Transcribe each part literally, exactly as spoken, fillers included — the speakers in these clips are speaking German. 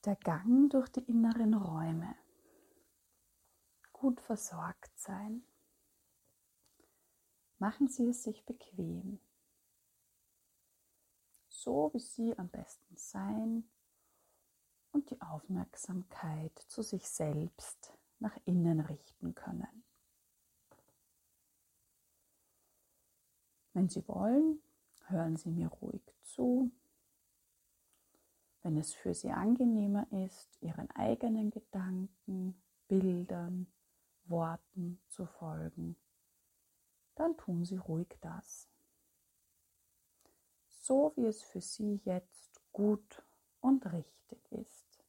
Der Gang durch die inneren Räume. Gut versorgt sein. Machen Sie es sich bequem, so wie Sie am besten sein und die Aufmerksamkeit zu sich selbst nach innen richten können. Wenn Sie wollen, hören Sie mir ruhig zu. Wenn es für Sie angenehmer ist, Ihren eigenen Gedanken, Bildern, Worten zu folgen, dann tun Sie ruhig das. So wie es für Sie jetzt gut und richtig ist.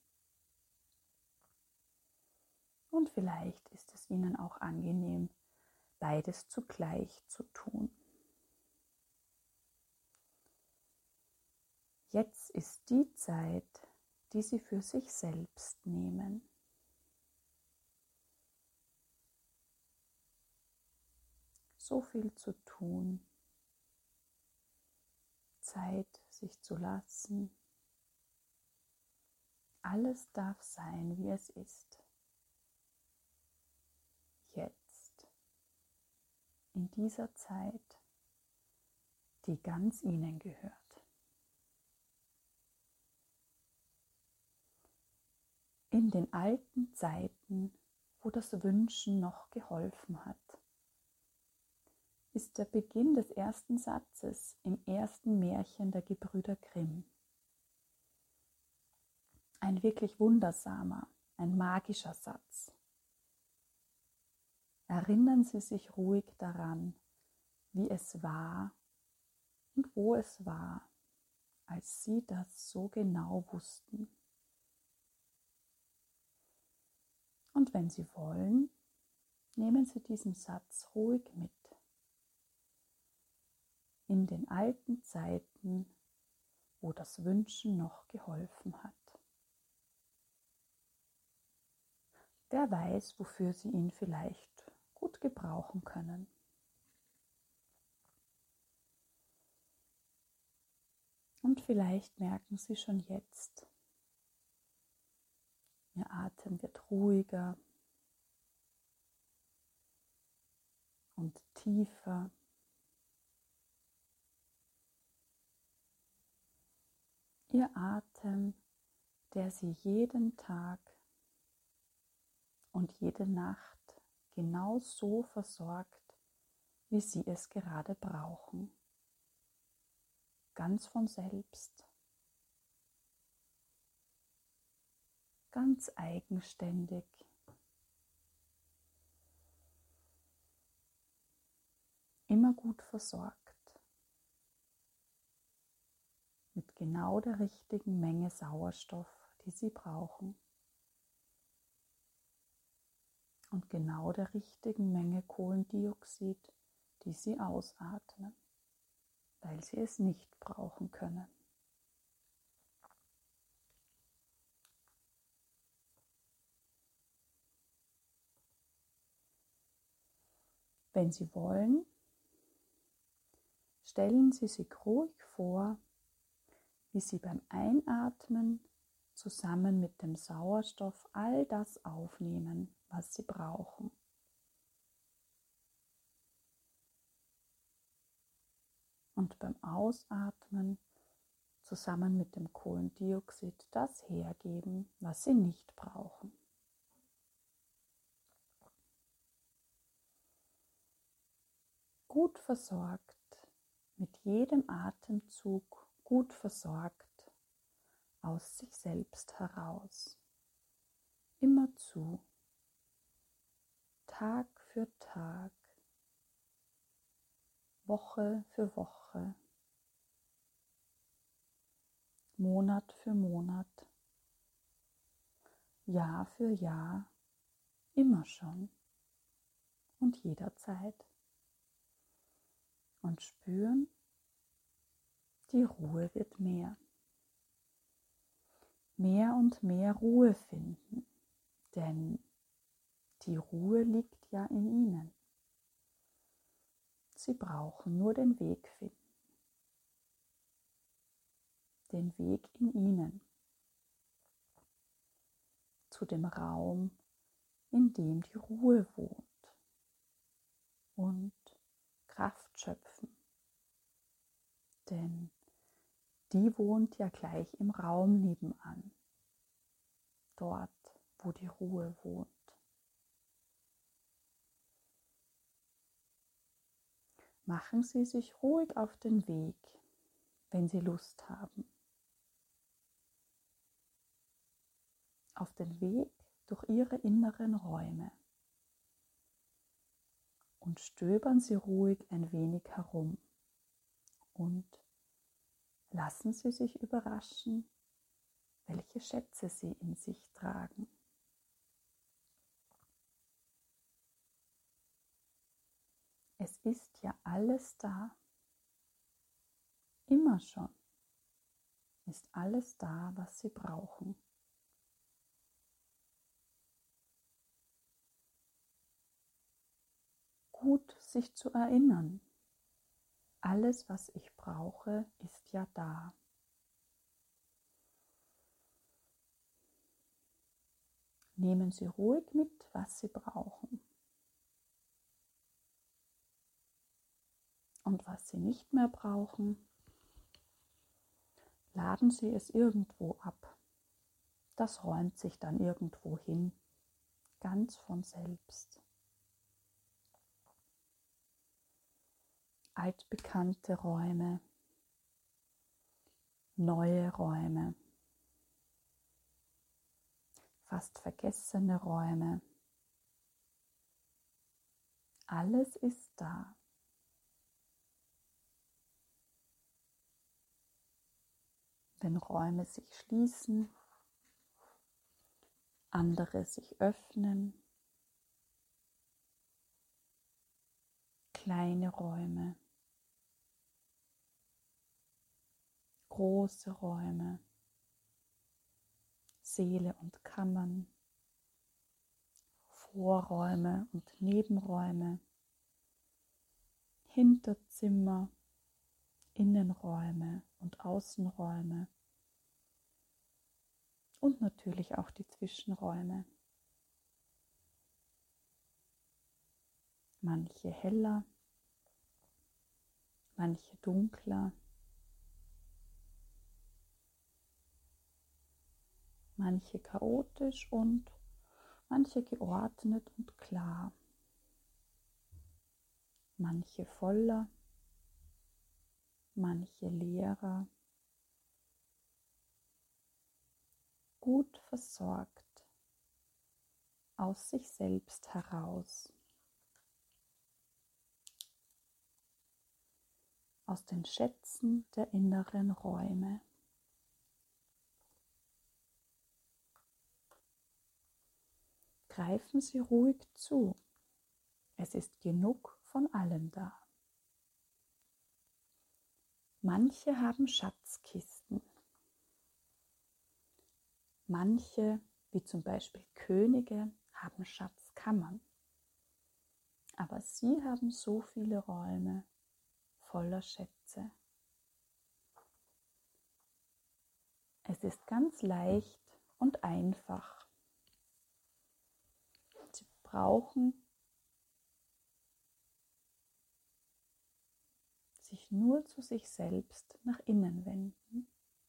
Und vielleicht ist es Ihnen auch angenehm, beides zugleich zu tun. Jetzt ist die Zeit, die Sie für sich selbst nehmen. So viel zu tun, Zeit sich zu lassen. Alles darf sein, wie es ist. Jetzt, in dieser Zeit, die ganz Ihnen gehört. In den alten Zeiten, wo das Wünschen noch geholfen hat, ist der Beginn des ersten Satzes im ersten Märchen der Gebrüder Grimm. Ein wirklich wundersamer, ein magischer Satz. Erinnern Sie sich ruhig daran, wie es war und wo es war, als Sie das so genau wussten. Und wenn Sie wollen, nehmen Sie diesen Satz ruhig mit. In den alten Zeiten, wo das Wünschen noch geholfen hat. Wer weiß, wofür Sie ihn vielleicht gut gebrauchen können. Und vielleicht merken Sie schon jetzt, Ihr Atem wird ruhiger und tiefer. Ihr Atem, der Sie jeden Tag und jede Nacht genau so versorgt, wie Sie es gerade brauchen. Ganz von selbst. Ganz eigenständig. Immer gut versorgt. Mit genau der richtigen Menge Sauerstoff, die Sie brauchen. Und genau der richtigen Menge Kohlendioxid, die Sie ausatmen, weil Sie es nicht brauchen können. Wenn Sie wollen, stellen Sie sich ruhig vor, wie Sie beim Einatmen zusammen mit dem Sauerstoff all das aufnehmen, was Sie brauchen. Und beim Ausatmen zusammen mit dem Kohlendioxid das hergeben, was Sie nicht brauchen. Gut versorgt, mit jedem Atemzug gut versorgt, aus sich selbst heraus. Immerzu, Tag für Tag, Woche für Woche, Monat für Monat, Jahr für Jahr, immer schon und jederzeit. Und spüren, die Ruhe wird mehr. Mehr und mehr Ruhe finden, denn die Ruhe liegt ja in Ihnen. Sie brauchen nur den Weg finden. Den Weg in Ihnen. zu dem Raum, in dem die Ruhe wohnt, und Kraft schöpfen. Denn die wohnt ja gleich im Raum nebenan, dort, wo die Ruhe wohnt. Machen Sie sich ruhig auf den Weg, wenn Sie Lust haben. Auf den Weg durch Ihre inneren Räume und stöbern Sie ruhig ein wenig herum und lassen Sie sich überraschen, welche Schätze Sie in sich tragen. Es ist ja alles da. Immer schon ist alles da, was Sie brauchen. Gut, sich zu erinnern. Alles, was ich brauche, ist ja da. Nehmen Sie ruhig mit, was Sie brauchen. Und was Sie nicht mehr brauchen, laden Sie es irgendwo ab. Das räumt sich dann irgendwo hin, ganz von selbst. Altbekannte Räume, neue Räume, fast vergessene Räume. Alles ist da. Wenn Räume sich schließen, andere sich öffnen, kleine Räume, große Räume, Säle und Kammern, Vorräume und Nebenräume, Hinterzimmer, Innenräume und Außenräume und natürlich auch die Zwischenräume. Manche heller, manche dunkler, manche chaotisch und manche geordnet und klar, manche voller, manche leerer, gut versorgt, aus sich selbst heraus, aus den Schätzen der inneren Räume. Greifen Sie ruhig zu, es ist genug von allem da. Manche haben Schatzkisten, manche, wie zum Beispiel Könige, haben Schatzkammern, aber Sie haben so viele Räume voller Schätze. Es ist ganz leicht und einfach. Sie brauchen sich nur zu sich selbst nach innen wenden,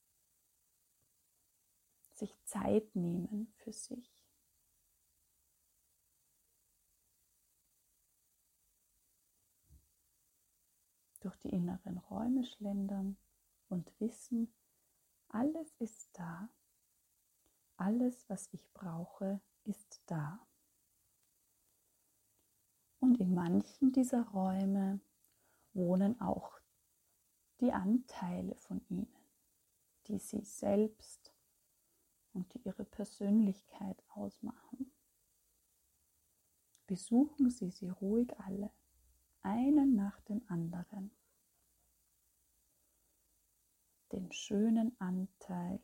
sich Zeit nehmen für sich. Durch die inneren Räume schlendern und wissen, alles ist da, alles, was ich brauche, ist da. Und in manchen dieser Räume wohnen auch die Anteile von ihnen, die sie selbst und die ihre Persönlichkeit ausmachen. Besuchen Sie sie ruhig alle, einen nach dem anderen. Den schönen Anteil,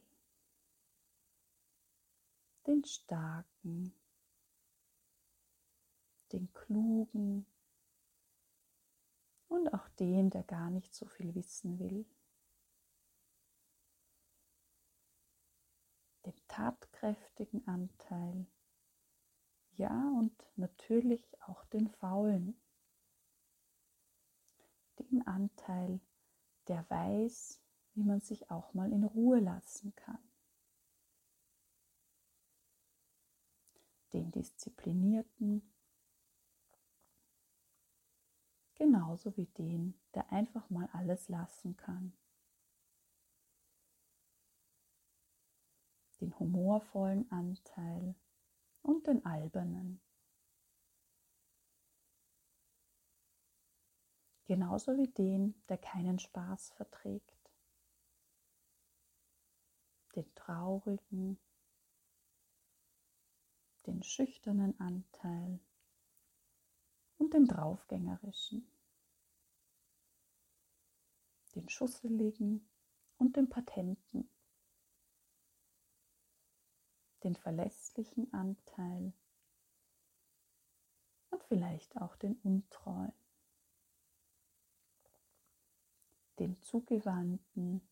den starken, den klugen und auch den, der gar nicht so viel wissen will. Den tatkräftigen, kräftigen Anteil. Ja, und natürlich auch den faulen. Den Anteil, der weiß, wie man sich auch mal in Ruhe lassen kann. Den Disziplinierten, genauso wie den, der einfach mal alles lassen kann. Den humorvollen Anteil und den albernen. Genauso wie den, der keinen Spaß verträgt. Den traurigen, den schüchternen Anteil und den draufgängerischen, den schusseligen und den patenten, den verlässlichen Anteil und vielleicht auch den untreuen, den zugewandten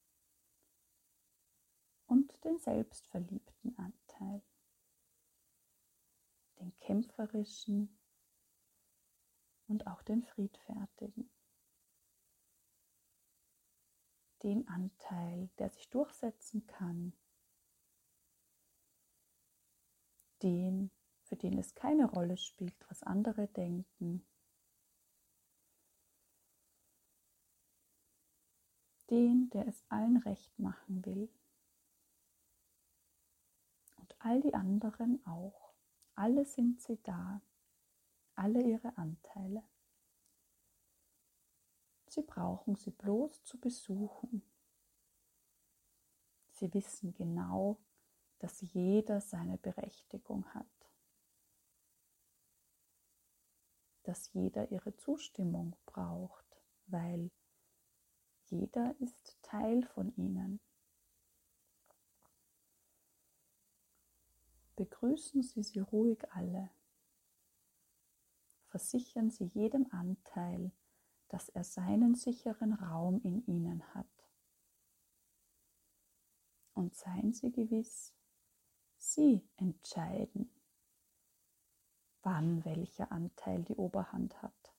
und den selbstverliebten Anteil, den kämpferischen und auch den friedfertigen, den Anteil, der sich durchsetzen kann, den, für den es keine Rolle spielt, was andere denken, den, der es allen recht machen will und all die anderen auch. Alle sind sie da, alle ihre Anteile. Sie brauchen sie bloß zu besuchen. Sie wissen genau, dass jeder seine Berechtigung hat, dass jeder ihre Zustimmung braucht, weil jeder ist Teil von ihnen. Begrüßen Sie sie ruhig alle. Versichern Sie jedem Anteil, dass er seinen sicheren Raum in ihnen hat. Und seien Sie gewiss, Sie entscheiden, wann welcher Anteil die Oberhand hat.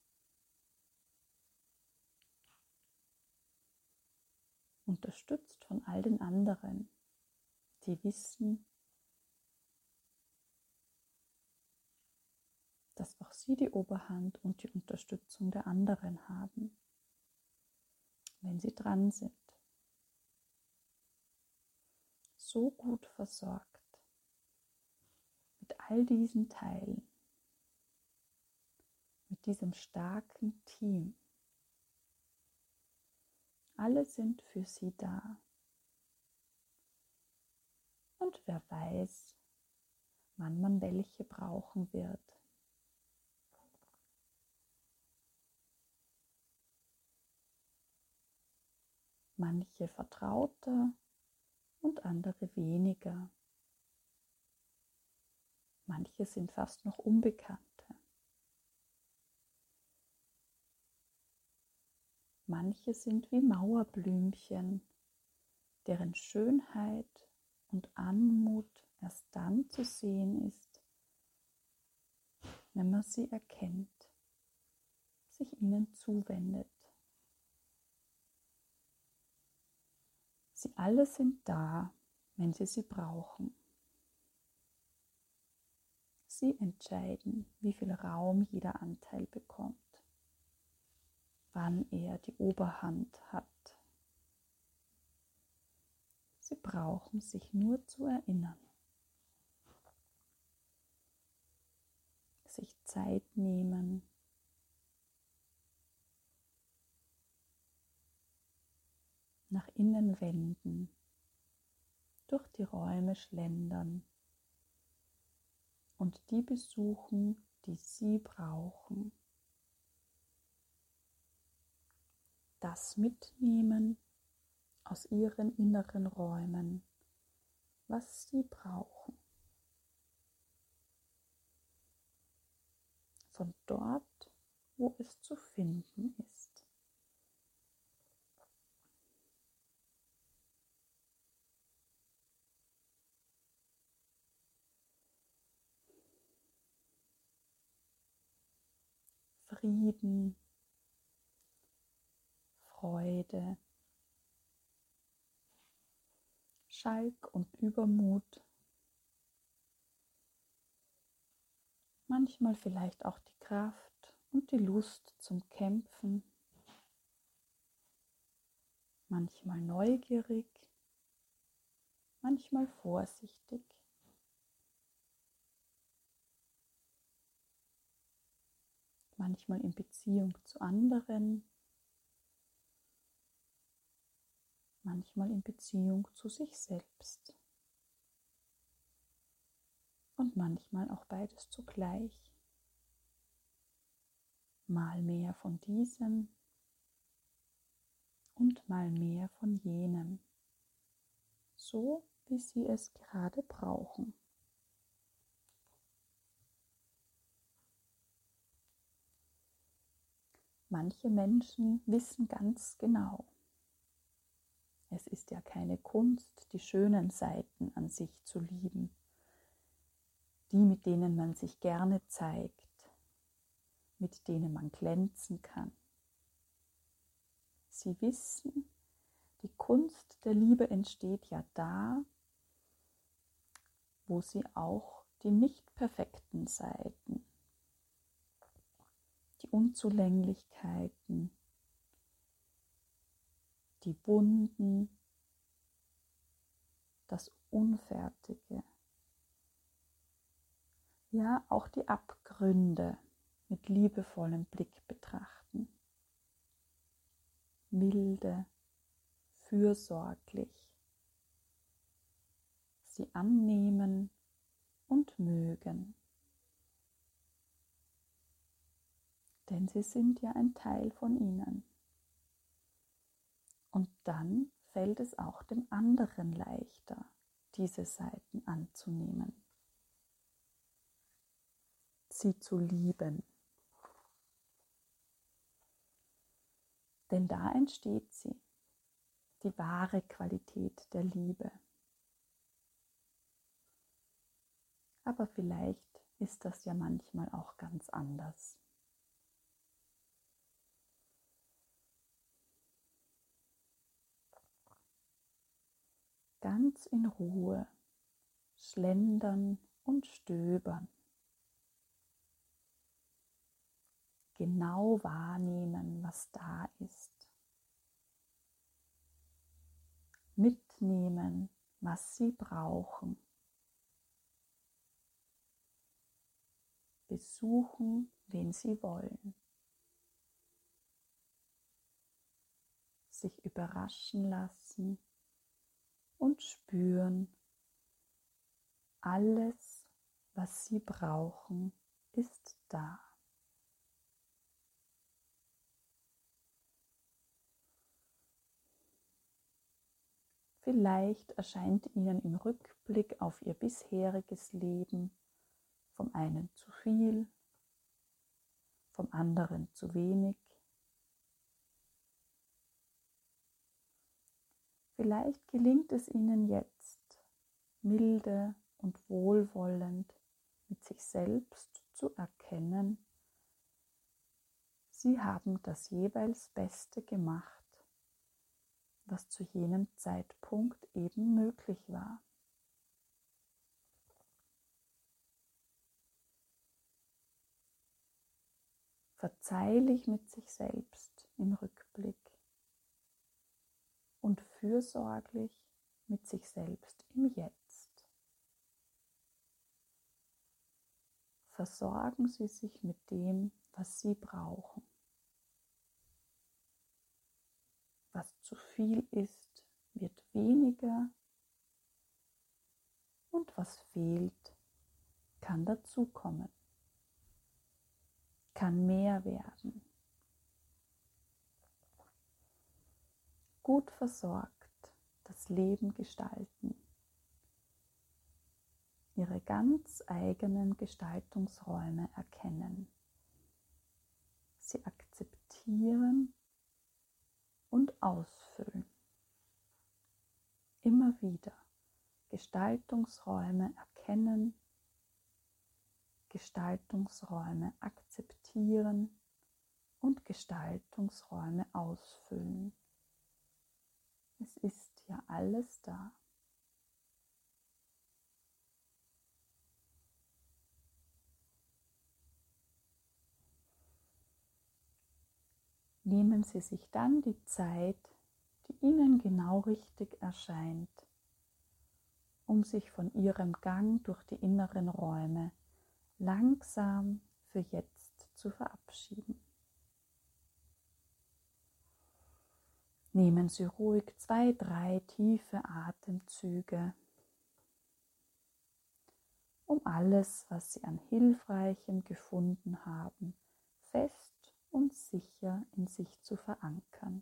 Unterstützt von all den anderen, die wissen, dass auch sie die Oberhand und die Unterstützung der anderen haben, wenn sie dran sind. So gut versorgt mit all diesen Teilen, mit diesem starken Team. Alle sind für sie da. Und wer weiß, wann man welche brauchen wird. Manche vertrauter und andere weniger. Manche sind fast noch Unbekannte. Manche sind wie Mauerblümchen, deren Schönheit und Anmut erst dann zu sehen ist, wenn man sie erkennt, sich ihnen zuwendet. Sie alle sind da, wenn Sie sie brauchen. Sie entscheiden, wie viel Raum jeder Anteil bekommt, wann er die Oberhand hat. Sie brauchen sich nur zu erinnern, sich Zeit nehmen, nach innen wenden, durch die Räume schlendern und die besuchen, die sie brauchen. Das mitnehmen aus ihren inneren Räumen, was sie brauchen. Von dort, wo es zu finden ist. Frieden, Freude, Schalk und Übermut, manchmal vielleicht auch die Kraft und die Lust zum Kämpfen, manchmal neugierig, manchmal vorsichtig. Manchmal in Beziehung zu anderen, manchmal in Beziehung zu sich selbst und manchmal auch beides zugleich. Mal mehr von diesem und mal mehr von jenem, so wie sie es gerade brauchen. Manche Menschen wissen ganz genau, es ist ja keine Kunst, die schönen Seiten an sich zu lieben, die, mit denen man sich gerne zeigt, mit denen man glänzen kann. Sie wissen, die Kunst der Liebe entsteht ja da, wo sie auch die nicht perfekten Seiten, die Unzulänglichkeiten, die Wunden, das Unfertige, ja auch die Abgründe mit liebevollem Blick betrachten, milde, fürsorglich, sie annehmen und mögen. Denn sie sind ja ein Teil von ihnen. Und dann fällt es auch dem anderen leichter, diese Seiten anzunehmen, sie zu lieben. Denn da entsteht sie, die wahre Qualität der Liebe. Aber vielleicht ist das ja manchmal auch ganz anders. Ganz in Ruhe schlendern und stöbern. Genau wahrnehmen, was da ist. Mitnehmen, was sie brauchen. Besuchen, wen sie wollen. Sich überraschen lassen und spüren, alles, was sie brauchen, ist da. Vielleicht erscheint ihnen im Rückblick auf ihr bisheriges Leben vom einen zu viel, vom anderen zu wenig. Vielleicht gelingt es ihnen jetzt, milde und wohlwollend mit sich selbst zu erkennen, sie haben das jeweils Beste gemacht, was zu jenem Zeitpunkt eben möglich war. Verzeihlich mit sich selbst im Rückblick und fürsorglich mit sich selbst im Jetzt. Versorgen Sie sich mit dem, was Sie brauchen. Was zu viel ist, wird weniger und was fehlt, kann dazukommen, kann mehr werden. Gut versorgt das Leben gestalten, ihre ganz eigenen Gestaltungsräume erkennen, sie akzeptieren und ausfüllen. Immer wieder Gestaltungsräume erkennen, Gestaltungsräume akzeptieren und Gestaltungsräume ausfüllen. Es ist ja alles da. Nehmen Sie sich dann die Zeit, die Ihnen genau richtig erscheint, um sich von Ihrem Gang durch die inneren Räume langsam für jetzt zu verabschieden. Nehmen Sie ruhig zwei, drei tiefe Atemzüge, um alles, was Sie an Hilfreichem gefunden haben, fest und sicher in sich zu verankern,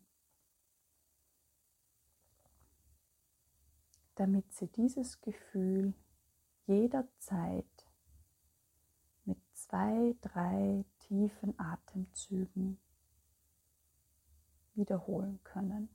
damit Sie dieses Gefühl jederzeit mit zwei, drei tiefen Atemzügen wiederholen können.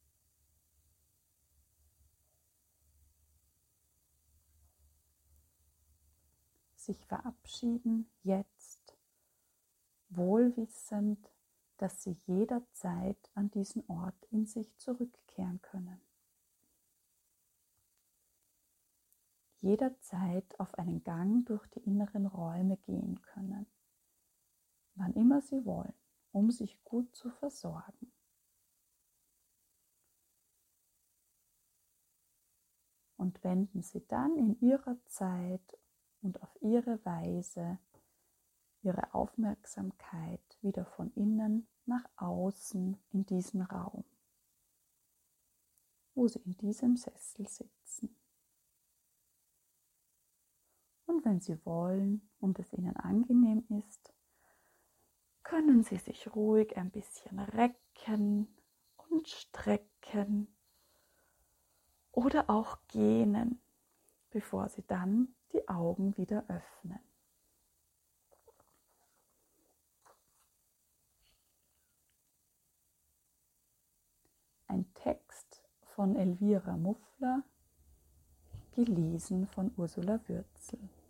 Sich verabschieden jetzt, wohlwissend, dass Sie jederzeit an diesen Ort in sich zurückkehren können. Jederzeit auf einen Gang durch die inneren Räume gehen können, wann immer Sie wollen, um sich gut zu versorgen. Und wenden Sie dann in Ihrer Zeit und auf Ihre Weise Ihre Aufmerksamkeit wieder von innen nach außen in diesen Raum, wo Sie in diesem Sessel sitzen. Und wenn Sie wollen und es Ihnen angenehm ist, können Sie sich ruhig ein bisschen recken und strecken oder auch gähnen, bevor Sie dann die Augen wieder öffnen. Ein Text von Elvira Muffler, gelesen von Ursula Würzel.